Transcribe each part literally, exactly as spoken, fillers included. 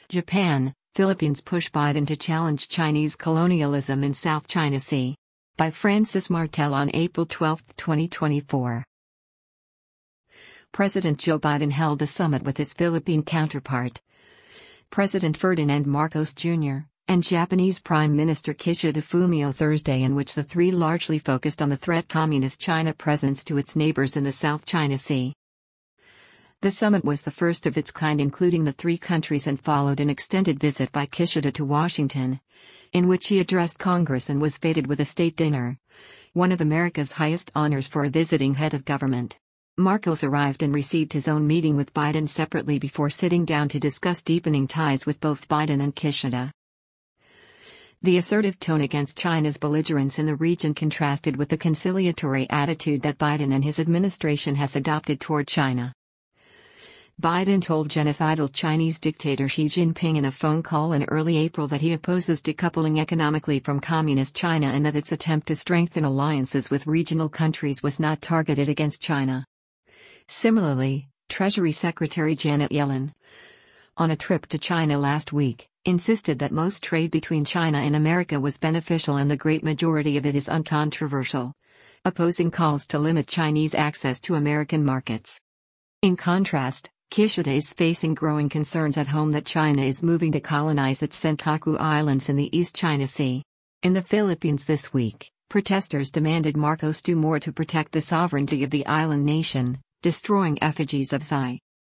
Japan, Philippines push Biden to challenge Chinese colonialism in South China Sea. By Francis Martel on April twelfth, twenty twenty-four. President Joe Biden held a summit with his Philippine counterpart, President Ferdinand Marcos Junior, and Japanese Prime Minister Kishida Fumio Thursday, in which the three largely focused on the threat Communist China presents to its neighbors in the South China Sea. The summit was the first of its kind including the three countries and followed an extended visit by Kishida to Washington, in which he addressed Congress and was feted with a state dinner, one of America's highest honors for a visiting head of government. Marcos arrived and received his own meeting with Biden separately before sitting down to discuss deepening ties with both Biden and Kishida. The assertive tone against China's belligerence in the region contrasted with the conciliatory attitude that Biden and his administration has adopted toward China. Biden told genocidal Chinese dictator Xi Jinping in a phone call in early April that he opposes decoupling economically from Communist China and that its attempt to strengthen alliances with regional countries was not targeted against China. Similarly, Treasury Secretary Janet Yellen, on a trip to China last week, insisted that most trade between China and America was beneficial and the great majority of it is uncontroversial, opposing calls to limit Chinese access to American markets. In contrast, Kishida is facing growing concerns at home that China is moving to colonize its Senkaku Islands in the East China Sea. In the Philippines this week, protesters demanded Marcos do more to protect the sovereignty of the island nation, destroying effigies of Xi.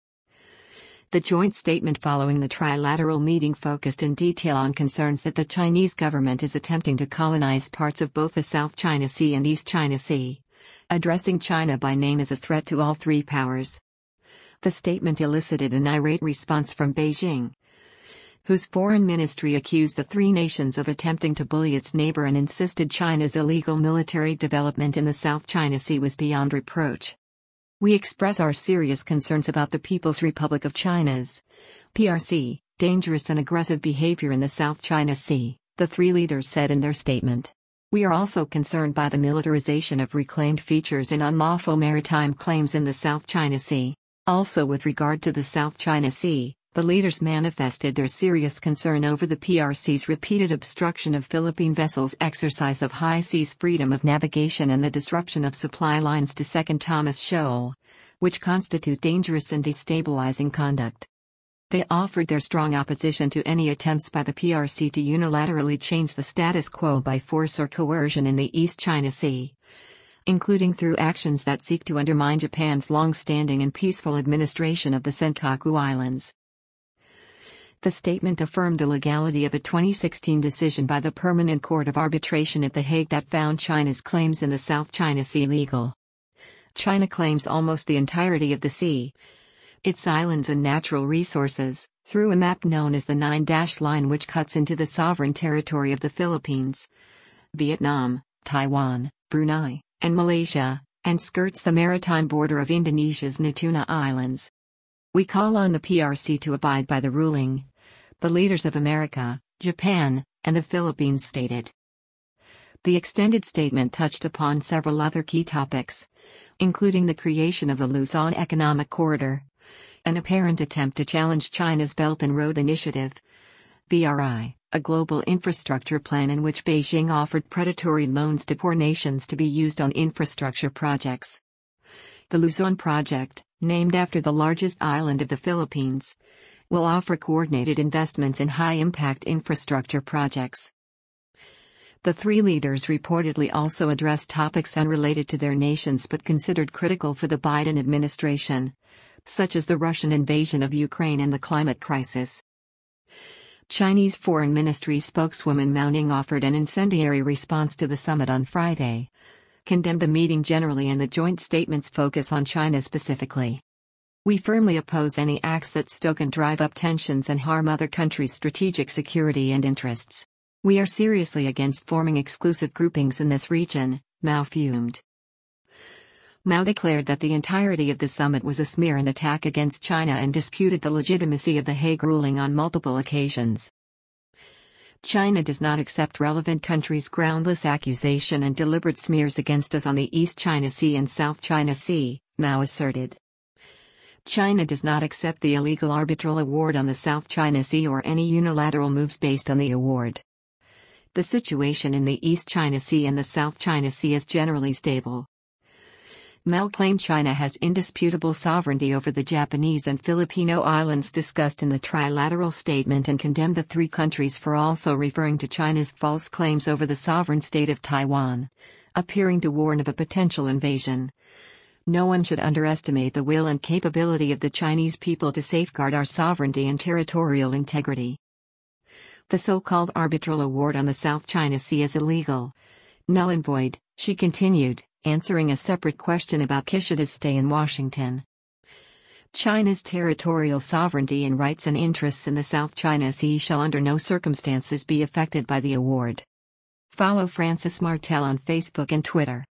The joint statement following the trilateral meeting focused in detail on concerns that the Chinese government is attempting to colonize parts of both the South China Sea and East China Sea, addressing China by name as a threat to all three powers. The statement elicited an irate response from Beijing, whose foreign ministry accused the three nations of attempting to bully its neighbor and insisted China's illegal military development in the South China Sea was beyond reproach. We express our serious concerns about the People's Republic of China's P R C, dangerous and aggressive behavior in the South China Sea, the three leaders said in their statement. We are also concerned by the militarization of reclaimed features and unlawful maritime claims in the South China Sea. Also, with regard to the South China Sea, the leaders manifested their serious concern over the P R C's repeated obstruction of Philippine vessels' exercise of high seas freedom of navigation and the disruption of supply lines to Second Thomas Shoal, which constitute dangerous and destabilizing conduct. They offered their strong opposition to any attempts by the P R C to unilaterally change the status quo by force or coercion in the East China Sea, including through actions that seek to undermine Japan's long-standing and peaceful administration of the Senkaku Islands. The statement affirmed the legality of a twenty sixteen decision by the Permanent Court of Arbitration at The Hague that found China's claims in the South China Sea legal. China claims almost the entirety of the sea, its islands and natural resources, through a map known as the Nine-Dash Line, which cuts into the sovereign territory of the Philippines, Vietnam, Taiwan, Brunei, and Malaysia, and skirts the maritime border of Indonesia's Natuna Islands. We call on the P R C to abide by the ruling, the leaders of America, Japan, and the Philippines stated. The extended statement touched upon several other key topics, including the creation of the Luzon Economic Corridor, an apparent attempt to challenge China's Belt and Road Initiative, B R I, a global infrastructure plan in which Beijing offered predatory loans to poor nations to be used on infrastructure projects. The Luzon Project, named after the largest island of the Philippines, will offer coordinated investments in high-impact infrastructure projects. The three leaders reportedly also addressed topics unrelated to their nations but considered critical for the Biden administration, such as the Russian invasion of Ukraine and the climate crisis. Chinese Foreign Ministry spokeswoman Mao Ning offered an incendiary response to the summit on Friday, condemned the meeting generally and the joint statement's focus on China specifically. We firmly oppose any acts that stoke and drive up tensions and harm other countries' strategic security and interests. We are seriously against forming exclusive groupings in this region, Mao fumed. Mao declared that the entirety of the summit was a smear and attack against China and disputed the legitimacy of the Hague ruling on multiple occasions. China does not accept relevant countries' groundless accusation and deliberate smears against us on the East China Sea and South China Sea, Mao asserted. China does not accept the illegal arbitral award on the South China Sea or any unilateral moves based on the award. The situation in the East China Sea and the South China Sea is generally stable. Mao claimed China has indisputable sovereignty over the Japanese and Filipino islands discussed in the trilateral statement and condemned the three countries for also referring to China's false claims over the sovereign state of Taiwan, appearing to warn of a potential invasion. No one should underestimate the will and capability of the Chinese people to safeguard our sovereignty and territorial integrity. The so-called arbitral award on the South China Sea is illegal, null and void, she continued, answering a separate question about Kishida's stay in Washington. China's territorial sovereignty and rights and interests in the South China Sea shall under no circumstances be affected by the award. Follow Francis Martel on Facebook and Twitter.